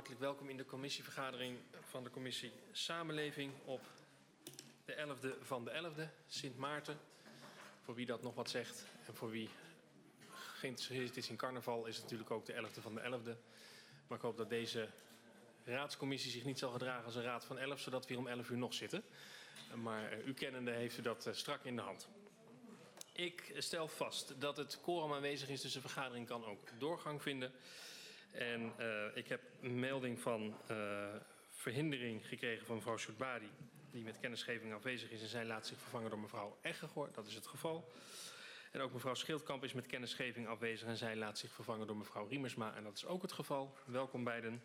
hartelijk welkom in de commissievergadering van de commissie Samenleving op de 11e van de 11e, Sint Maarten. Voor wie dat nog wat zegt en voor wie geïnteresseerd is in carnaval is het natuurlijk ook de 11e van de 11e. Maar ik hoop dat deze raadscommissie zich niet zal gedragen als een raad van 11, zodat we hier om 11 uur nog zitten. Maar u kennende heeft u dat strak in de hand. Ik stel vast dat het quorum aanwezig is, dus de vergadering kan ook doorgang vinden. En ik heb een melding van verhindering gekregen van mevrouw Soetbadi, die met kennisgeving afwezig is en zij laat zich vervangen door mevrouw Eggegoor. Dat is het geval. En ook mevrouw Schildkamp is met kennisgeving afwezig en zij laat zich vervangen door mevrouw Riemersma. En dat is ook het geval. Welkom beiden.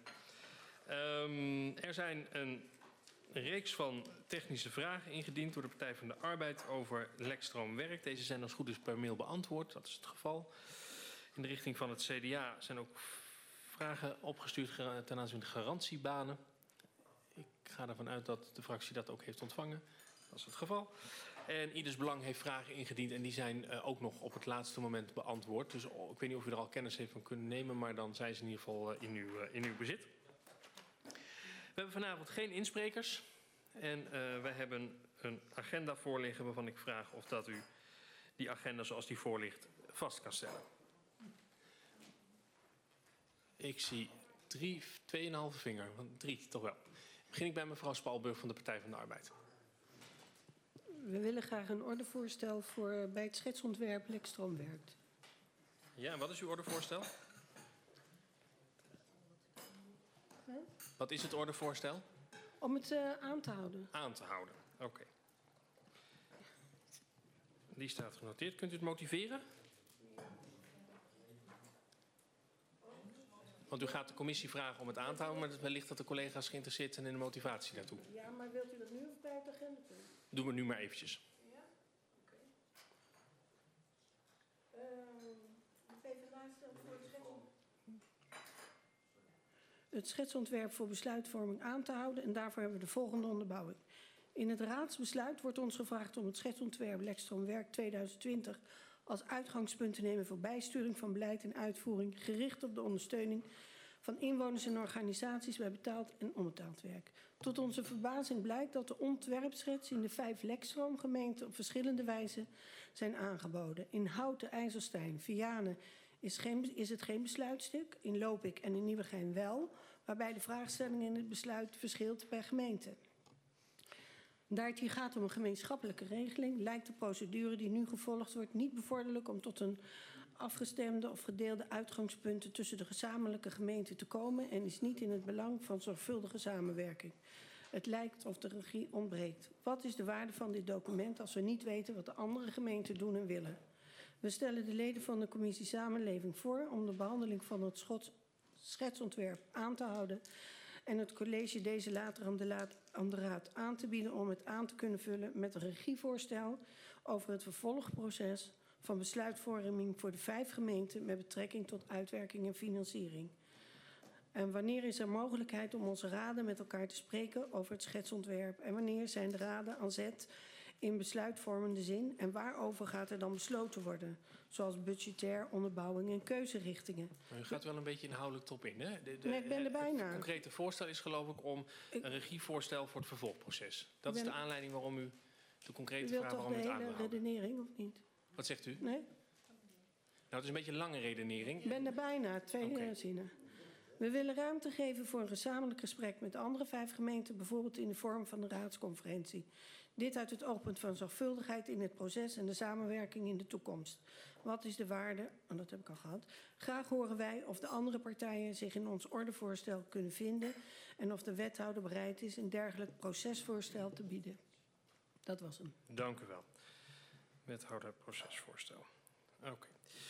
Er zijn een reeks van technische vragen ingediend door de Partij van de Arbeid over lekstroomwerk. Deze zijn als goed is per mail beantwoord. Dat is het geval. In de richting van het CDA zijn ook vragen opgestuurd ten aanzien van de garantiebanen. Ik ga ervan uit dat de fractie dat ook heeft ontvangen. Dat is het geval. En Ieders Belang heeft vragen ingediend en die zijn ook nog op het laatste moment beantwoord. Dus ik weet niet of u er al kennis heeft van kunnen nemen, maar dan zijn ze in ieder geval in uw bezit. We hebben vanavond geen insprekers en wij hebben een agenda voorliggen waarvan ik vraag of dat u die agenda zoals die voorligt vast kan stellen. Ik zie 2,5 vinger, 3 toch wel. Begin ik bij mevrouw Spalburg van de Partij van de Arbeid. We willen graag een ordevoorstel voor bij het schetsontwerp lekstroomwerk. Ja, en wat is uw ordevoorstel? Huh? Wat is het ordevoorstel? Om het aan te houden. Aan te houden, oké. Die staat genoteerd. Kunt u het motiveren? Want u gaat de commissie vragen om het aan te houden, maar wellicht dat de collega's geïnteresseerd zijn in de motivatie daartoe. Ja, maar wilt u dat nu of bij het agendapunt? Doen we nu maar eventjes. Ja? Oké. De PvdA stelt voor het schetsontwerp voor besluitvorming aan te houden en daarvoor hebben we de volgende onderbouwing. In het raadsbesluit wordt ons gevraagd om het schetsontwerp lekstroomwerk 2020 als uitgangspunt te nemen voor bijsturing van beleid en uitvoering gericht op de ondersteuning van inwoners en organisaties bij betaald en onbetaald werk. Tot onze verbazing blijkt dat de ontwerpschets in de 5 lekstroomgemeenten op verschillende wijzen zijn aangeboden. In Houten, IJsselstein, Vianen is het geen besluitstuk, in Lopik en in Nieuwegein wel, waarbij de vraagstelling in het besluit verschilt per gemeente. Daar het hier gaat om een gemeenschappelijke regeling, lijkt de procedure die nu gevolgd wordt niet bevorderlijk om tot een afgestemde of gedeelde uitgangspunten tussen de gezamenlijke gemeenten te komen en is niet in het belang van zorgvuldige samenwerking. Het lijkt of de regie ontbreekt. Wat is de waarde van dit document als we niet weten wat de andere gemeenten doen en willen? We stellen de leden van de commissie Samenleving voor om de behandeling van het schetsontwerp aan te houden en het college deze later aan de raad aan te bieden om het aan te kunnen vullen met een regievoorstel over het vervolgproces van besluitvorming voor de 5 gemeenten met betrekking tot uitwerking en financiering. En wanneer is er mogelijkheid om onze raden met elkaar te spreken over het schetsontwerp? En wanneer zijn de raden aan zet in besluitvormende zin? En waarover gaat er dan besloten worden? Zoals budgetair, onderbouwing en keuzerichtingen. Maar u gaat wel een beetje inhoudelijk top in, hè? Nee, ik ben er bijna. Het concrete voorstel is geloof ik om een regievoorstel voor het vervolgproces. Dat is de aanleiding waarom u de concrete vraag waarom u het aan wil houden. U wilt toch de hele redenering of niet? Wat zegt u? Nee? Nou, het is een beetje een lange redenering. Ik ben er bijna, 2 zinnen. We willen ruimte geven voor een gezamenlijk gesprek met de andere 5 gemeenten, bijvoorbeeld in de vorm van een raadsconferentie. Dit uit het oogpunt van zorgvuldigheid in het proces en de samenwerking in de toekomst. Wat is de waarde? En dat heb ik al gehad. Graag horen wij of de andere partijen zich in ons ordevoorstel kunnen vinden en of de wethouder bereid is een dergelijk procesvoorstel te bieden. Dat was hem. Dank u wel. Wethouder procesvoorstel. Oké.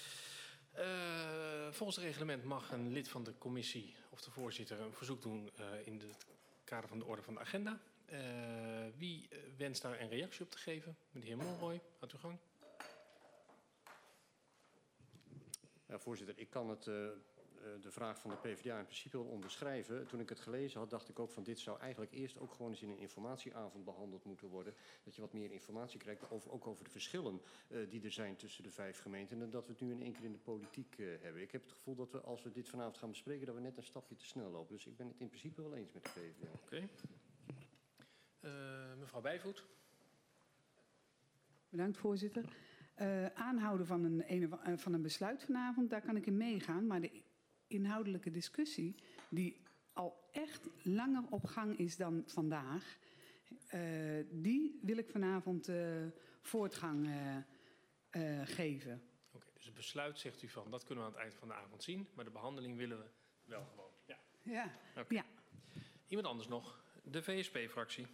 Volgens het reglement mag een lid van de commissie of de voorzitter een verzoek doen in het kader van de orde van de agenda. Wie wenst daar een reactie op te geven? Meneer Monroy, gaat uw gang. Ja, voorzitter, ik kan het de vraag van de PvdA in principe wil onderschrijven. Toen ik het gelezen had, dacht ik ook van dit zou eigenlijk eerst ook gewoon eens in een informatieavond behandeld moeten worden. Dat je wat meer informatie krijgt, ook over de verschillen die er zijn tussen de 5 gemeenten. En dat we het nu in één keer in de politiek hebben. Ik heb het gevoel dat we, als we dit vanavond gaan bespreken, dat we net een stapje te snel lopen. Dus ik ben het in principe wel eens met de PvdA. Oké. Mevrouw Bijvoet. Bedankt, voorzitter. Aanhouden van een besluit vanavond, daar kan ik in meegaan. Maar de inhoudelijke discussie, die al echt langer op gang is dan vandaag, die wil ik vanavond voortgang geven. Oké, dus het besluit zegt u van, dat kunnen we aan het eind van de avond zien. Maar de behandeling willen we wel gewoon. Ja. Ja. Okay. Ja. Iemand anders nog? De VSP-fractie.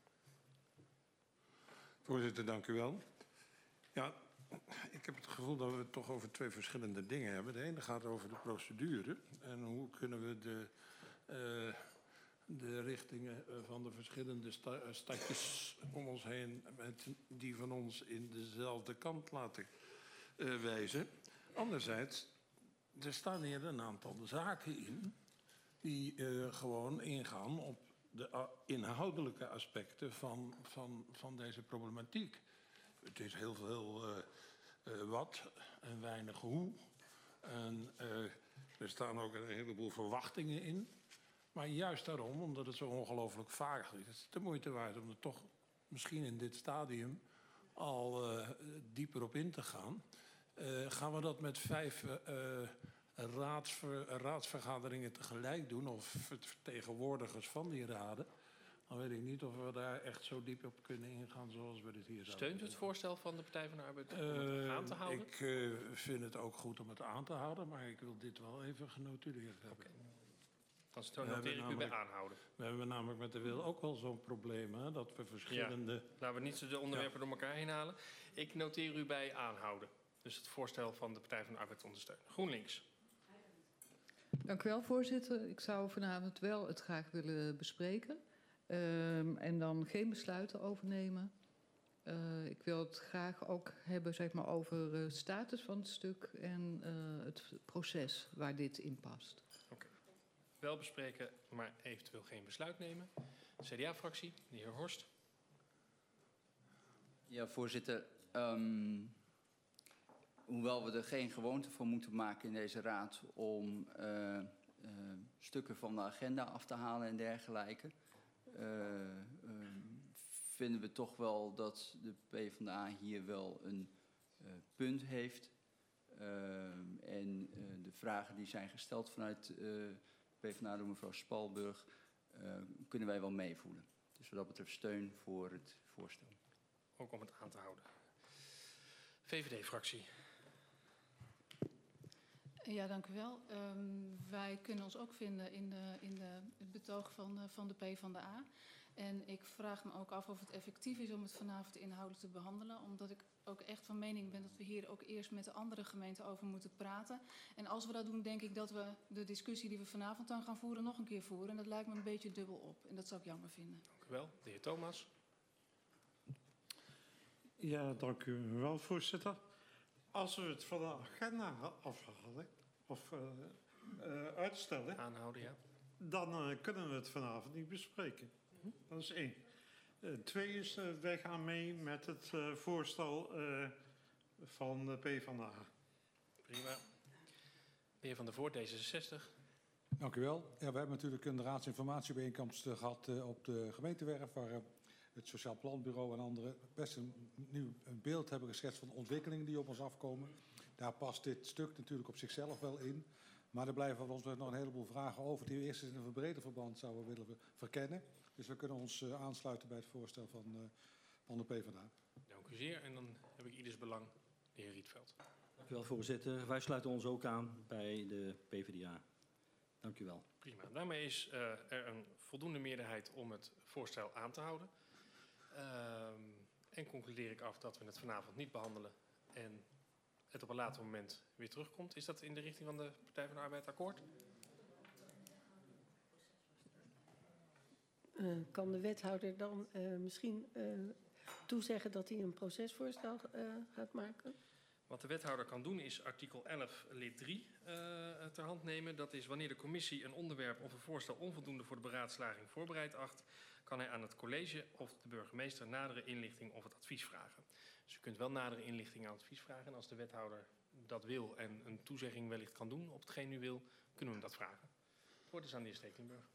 Voorzitter, dank u wel. Ja, ik heb het gevoel dat we het toch over 2 verschillende dingen hebben. De ene gaat over de procedure en hoe kunnen we de richtingen van de verschillende stadjes om ons heen met die van ons in dezelfde kant laten wijzen. Anderzijds, er staan hier een aantal zaken in die gewoon ingaan op de inhoudelijke aspecten van deze problematiek. Het is heel veel wat en weinig hoe. En er staan ook een heleboel verwachtingen in. Maar juist daarom, omdat het zo ongelooflijk vaag is, is het de moeite waard om er toch misschien in dit stadium al dieper op in te gaan. Gaan we dat met 5 raadsvergaderingen tegelijk doen, of vertegenwoordigers van die raden, dan weet ik niet of we daar echt zo diep op kunnen ingaan zoals we dit hier Steunt u het voorstel van de Partij van de Arbeid om het aan te houden? Ik vind het ook goed om het aan te houden, maar ik wil dit wel even genotuleerd hebben. Dan noteer ik u bij aanhouden. We hebben namelijk met de wil ook wel zo'n probleem, hè, dat we verschillende... Ja, laten we niet de onderwerpen door elkaar heen halen. Ik noteer u bij aanhouden. Dus het voorstel van de Partij van de Arbeid ondersteunen. GroenLinks. Dank u wel, voorzitter. Ik zou vanavond wel het graag willen bespreken. En dan geen besluiten overnemen. Ik wil het graag ook hebben, zeg maar, over de status van het stuk en het proces waar dit in past. Oké. Wel bespreken, maar eventueel geen besluit nemen. CDA-fractie, de heer Horst. Ja, voorzitter. Hoewel we er geen gewoonte van moeten maken in deze raad om stukken van de agenda af te halen en dergelijke, vinden we toch wel dat de PvdA hier wel een punt heeft. En de vragen die zijn gesteld vanuit PvdA door mevrouw Spalburg kunnen wij wel meevoelen. Dus wat dat betreft steun voor het voorstel. Ook om het aan te houden. VVD-fractie. Ja, dank u wel. Wij kunnen ons ook vinden in het betoog van de PvdA. En ik vraag me ook af of het effectief is om het vanavond inhoudelijk te behandelen. Omdat ik ook echt van mening ben dat we hier ook eerst met de andere gemeenten over moeten praten. En als we dat doen, denk ik dat we de discussie die we vanavond dan gaan voeren nog een keer voeren. En dat lijkt me een beetje dubbel op. En dat zou ik jammer vinden. Dank u wel. De heer Thomas. Ja, dank u wel, voorzitter. Als we het van de agenda afhalen of uitstellen, Aanhouden, ja. dan kunnen we het vanavond niet bespreken. Dat is 1. 2 is, wij gaan mee met het voorstel van de PvdA. Prima. De heer Van der Voort, D66. Dank u wel. Ja, we hebben natuurlijk een raadsinformatiebijeenkomst gehad op de gemeentewerf, waar het Sociaal Planbureau en anderen best een beeld hebben geschetst van de ontwikkelingen die op ons afkomen. Daar past dit stuk natuurlijk op zichzelf wel in. Maar er blijven ons nog een heleboel vragen over die we eerst in een verbreder verband zouden willen verkennen. Dus we kunnen ons aansluiten bij het voorstel van de PvdA. Dank u zeer. En dan heb ik ieders belang, de heer Rietveld. Dank u wel, voorzitter. Wij sluiten ons ook aan bij de PvdA. Dank u wel. Prima. Daarmee is er een voldoende meerderheid om het voorstel aan te houden. En concludeer ik af dat we het vanavond niet behandelen en het op een later moment weer terugkomt. Is dat in de richting van de Partij van de Arbeid akkoord? Kan de wethouder dan misschien toezeggen dat hij een procesvoorstel gaat maken? Wat de wethouder kan doen is artikel 11 lid 3 ter hand nemen. Dat is wanneer de commissie een onderwerp of een voorstel onvoldoende voor de beraadslaging voorbereid acht, kan hij aan het college of de burgemeester nadere inlichting of het advies vragen. Dus u kunt wel nadere inlichting en advies vragen. En als de wethouder dat wil en een toezegging wellicht kan doen op hetgeen u wil, kunnen we hem dat vragen. Het woord is aan de heer Stekelenburg.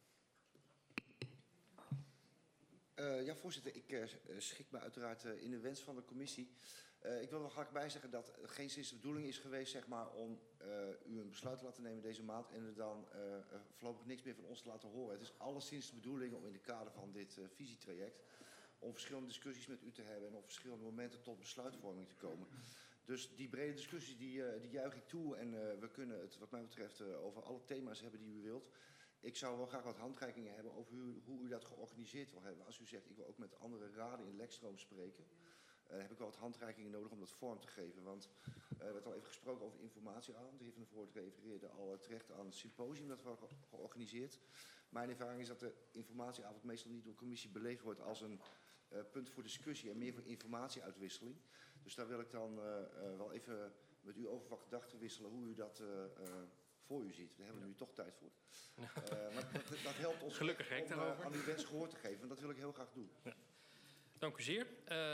Ja, voorzitter, ik schik me uiteraard in de wens van de commissie. Ik wil er graag bij zeggen dat het geen sinds de bedoeling is geweest, zeg maar, om u een besluit te laten nemen deze maand en er dan voorlopig niks meer van ons te laten horen. Het is alleszins de bedoeling om in de kader van dit visietraject om verschillende discussies met u te hebben en op verschillende momenten tot besluitvorming te komen. Dus die brede discussie die juich ik toe en we kunnen het wat mij betreft over alle thema's hebben die u wilt. Ik zou wel graag wat handreikingen hebben over hoe u dat georganiseerd wil hebben. Als u zegt, ik wil ook met andere raden in Lekstroom spreken, heb ik wel wat handreikingen nodig om dat vorm te geven. Want er werd al even gesproken over informatieavond. De heer Van der Voort refereerde al terecht aan het symposium dat we georganiseerd. Mijn ervaring is dat de informatieavond meestal niet door de commissie beleefd wordt als een punt voor discussie en meer voor informatieuitwisseling. Dus daar wil ik dan wel even met u over wat gedachten wisselen hoe u dat voor u ziet. Daar hebben we nu toch tijd voor. Maar dat helpt ons gelukkig om aan uw wens gehoor te geven. En dat wil ik heel graag doen. Ja. Dank u zeer.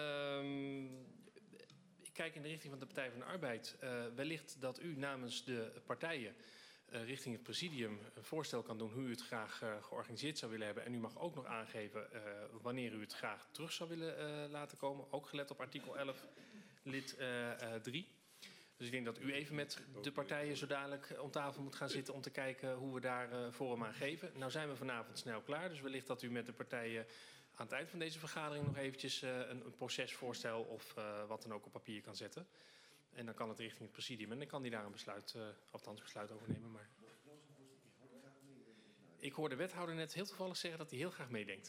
Ik kijk in de richting van de Partij van de Arbeid. Wellicht dat u namens de partijen richting het presidium een voorstel kan doen hoe u het graag georganiseerd zou willen hebben. En u mag ook nog aangeven wanneer u het graag terug zou willen laten komen. Ook gelet op artikel 11 lid 3. Dus ik denk dat u even met de partijen zo dadelijk om tafel moet gaan zitten om te kijken hoe we daar vorm aan geven. Nou zijn we vanavond snel klaar, dus wellicht dat u met de partijen aan het eind van deze vergadering nog eventjes een procesvoorstel of wat dan ook op papier kan zetten. En dan kan het richting het presidium en dan kan die daar een besluit, althans besluit over nemen. Maar ik hoor de wethouder net heel toevallig zeggen dat hij heel graag meedenkt.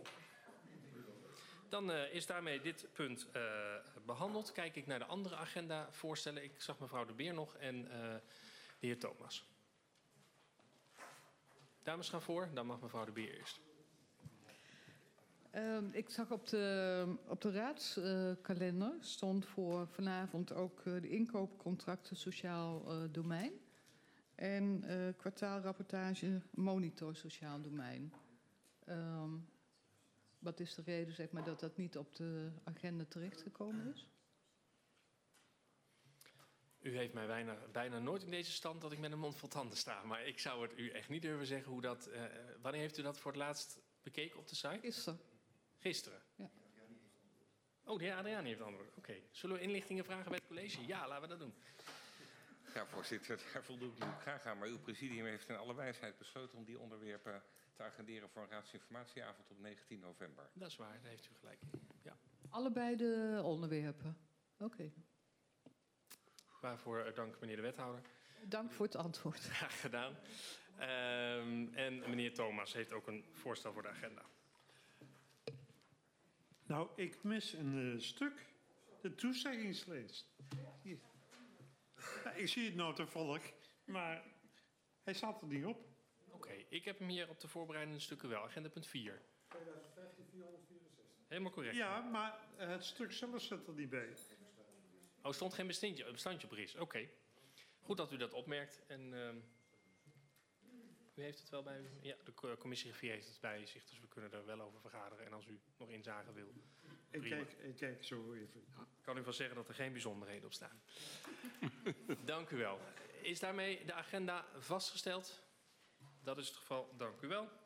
Dan is daarmee dit punt behandeld. Kijk ik naar de andere agendavoorstellen. Ik zag mevrouw De Beer nog en de heer Thomas. Dames gaan voor, dan mag mevrouw De Beer eerst. Ik zag op de raadskalender stond voor vanavond ook de inkoopcontracten sociaal domein. En kwartaalrapportage monitor sociaal domein. Wat is de reden, zeg maar, dat dat niet op de agenda terechtgekomen is? U heeft mij bijna nooit in deze stand dat ik met een mond vol tanden sta. Maar ik zou het u echt niet durven zeggen hoe dat... wanneer heeft u dat voor het laatst bekeken op de site? Gisteren. Gisteren? Ja. Oh, de heer Adriani heeft antwoord. Oké. Zullen we inlichtingen vragen bij het college? Ja, laten we dat doen. Ja, voorzitter, daar voldoe ik u graag aan. Maar uw presidium heeft in alle wijsheid besloten om die onderwerpen te agenderen voor een raadsinformatieavond op 19 november. Dat is waar, daar heeft u gelijk in. Ja. Allebei de onderwerpen? Oké. Waarvoor dank meneer de wethouder. Dank voor het antwoord. Graag gedaan. En meneer Thomas heeft ook een voorstel voor de agenda. Nou, ik mis een stuk. De toezeggingslijst. Hier. Ja, ik zie het nou toevallig, maar hij staat er niet op. Oké, ik heb hem hier op de voorbereidende stukken wel. Agenda punt 4. 2015-464. Helemaal correct. Ja, maar het stuk zelf zit er niet bij. Oh, stond geen bestandje op RIS. Oké. Goed dat u dat opmerkt. En u heeft het wel bij u? Ja, de commissie heeft het bij zich, dus we kunnen er wel over vergaderen. En als u nog inzage wil, ik kijk zo even. Ik kan u wel zeggen dat er geen bijzonderheden op staan. Dank u wel. Is daarmee de agenda vastgesteld? Dat is het geval. Dank u wel.